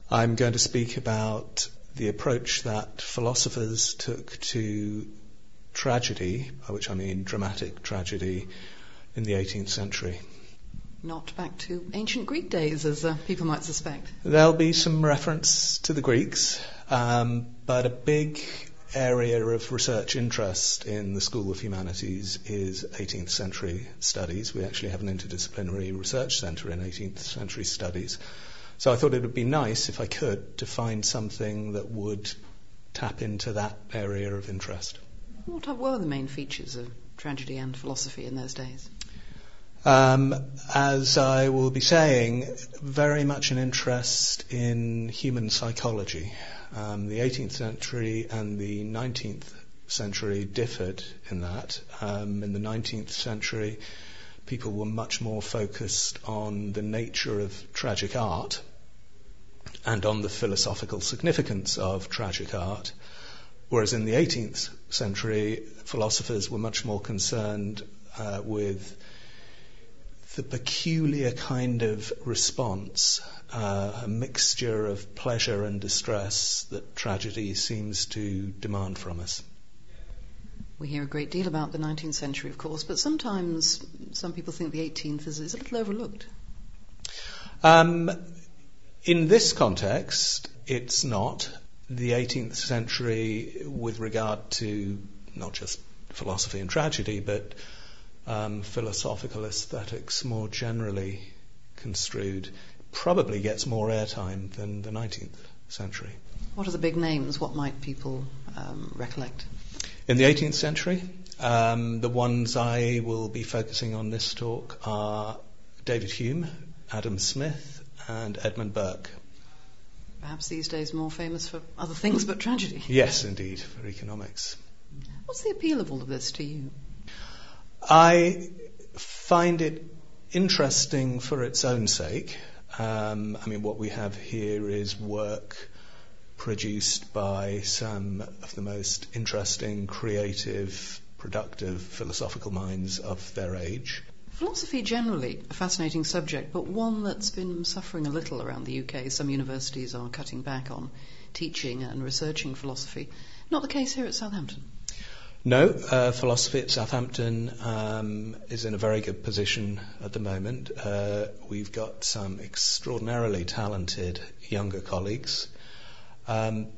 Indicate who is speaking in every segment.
Speaker 1: I'm going to speak about the approach that philosophers took to tragedy, by which I mean dramatic tragedy, in the 18th century.
Speaker 2: Not back to ancient Greek days, as people might suspect.
Speaker 1: There'll be some reference to the Greeks, but a big area of research interest in the School of Humanities is 18th century studies. We actually have an interdisciplinary research centre in 18th century studies. So I thought it would be nice, if I could, to find something that would tap into that area of interest.
Speaker 2: What were the main features of tragedy and philosophy in those days?
Speaker 1: As I will be saying, very much an interest in human psychology. The 18th century and the 19th century differed in that. In the 19th century, people were much more focused on the nature of tragic art and on the philosophical significance of tragic art, whereas in the 18th century, philosophers were much more concerned with the peculiar kind of response, a mixture of pleasure and distress that tragedy seems to demand from us.
Speaker 2: We hear a great deal about the 19th century, of course, but sometimes some people think the 18th is a little overlooked.
Speaker 1: In this context, it's not. The 18th century, with regard to not just philosophy and tragedy, but philosophical aesthetics more generally construed, probably gets more airtime than the 19th century.
Speaker 2: What are the big names? What might people recollect?
Speaker 1: In the 18th century, the ones I will be focusing on this talk are David Hume, Adam Smith, and Edmund Burke.
Speaker 2: Perhaps these days more famous for other things but tragedy.
Speaker 1: Yes, indeed, for economics.
Speaker 2: What's the appeal of all of this to you?
Speaker 1: I find it interesting for its own sake. What we have here is work produced by some of the most interesting, creative, productive philosophical minds of their age.
Speaker 2: Philosophy generally, a fascinating subject, but one that's been suffering a little around the UK. Some universities are cutting back on teaching and researching philosophy. Not the case here at Southampton.
Speaker 1: No, philosophy at Southampton is in a very good position at the moment. We've got some extraordinarily talented younger colleagues. The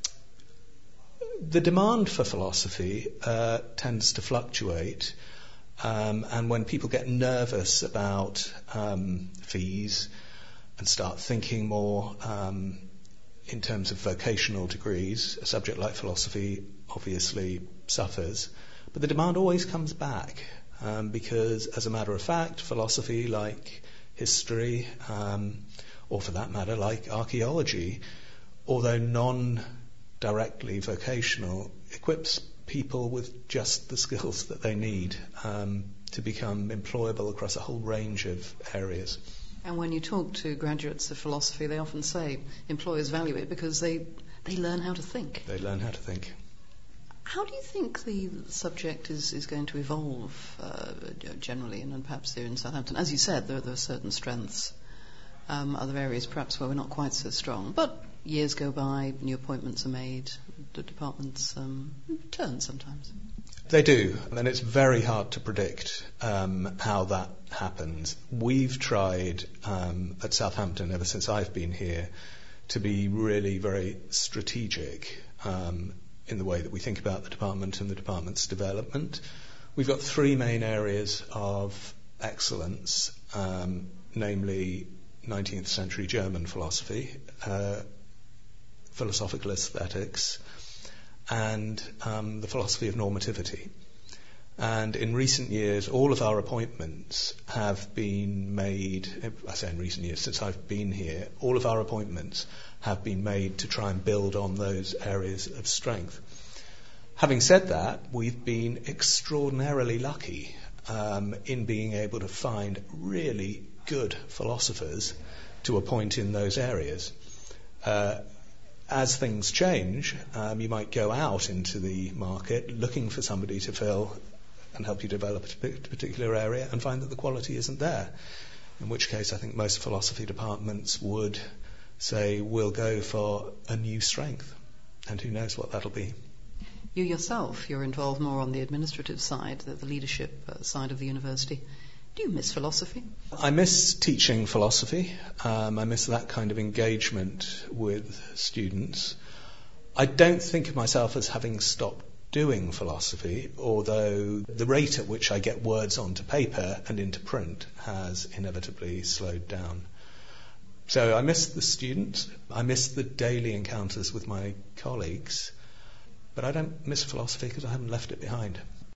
Speaker 1: demand for philosophy tends to fluctuate, and when people get nervous about fees and start thinking more in terms of vocational degrees, a subject like philosophy obviously suffers, but the demand always comes back because, as a matter of fact, philosophy, like history, or for that matter, like archaeology, although non-directly vocational, equips people with just the skills that they need to become employable across a whole range of areas.
Speaker 2: And when you talk to graduates of philosophy, they often say employers value it because they learn how to think.
Speaker 1: They learn how to think.
Speaker 2: How do you think the subject is going to evolve generally, and perhaps here in Southampton? As you said, there are certain strengths, other areas perhaps where we're not quite so strong. But years go by, new appointments are made, the departments turn sometimes.
Speaker 1: They do, and it's very hard to predict how that happens. We've tried at Southampton, ever since I've been here, to be really very strategic in the way that we think about the department and the department's development. We've got three main areas of excellence, namely 19th century German philosophy, philosophical aesthetics, and the philosophy of normativity. And in recent years, all of our appointments have been made, I say in recent years, since I've been here, all of our appointments have been made to try and build on those areas of strength. Having said that, we've been extraordinarily lucky in being able to find really good philosophers to appoint in those areas. As things change, you might go out into the market looking for somebody to fill and help you develop a particular area and find that the quality isn't there, in which case I think most philosophy departments would say we'll go for a new strength, and who knows what that'll be.
Speaker 2: You yourself, you're involved more on the administrative side, the leadership side of the university. Do you miss philosophy?
Speaker 1: I miss teaching philosophy. I miss that kind of engagement with students. I don't think of myself as having stopped doing philosophy, although the rate at which I get words onto paper and into print has inevitably slowed down. So I miss the students, I miss the daily encounters with my colleagues, but I don't miss philosophy because I haven't left it behind.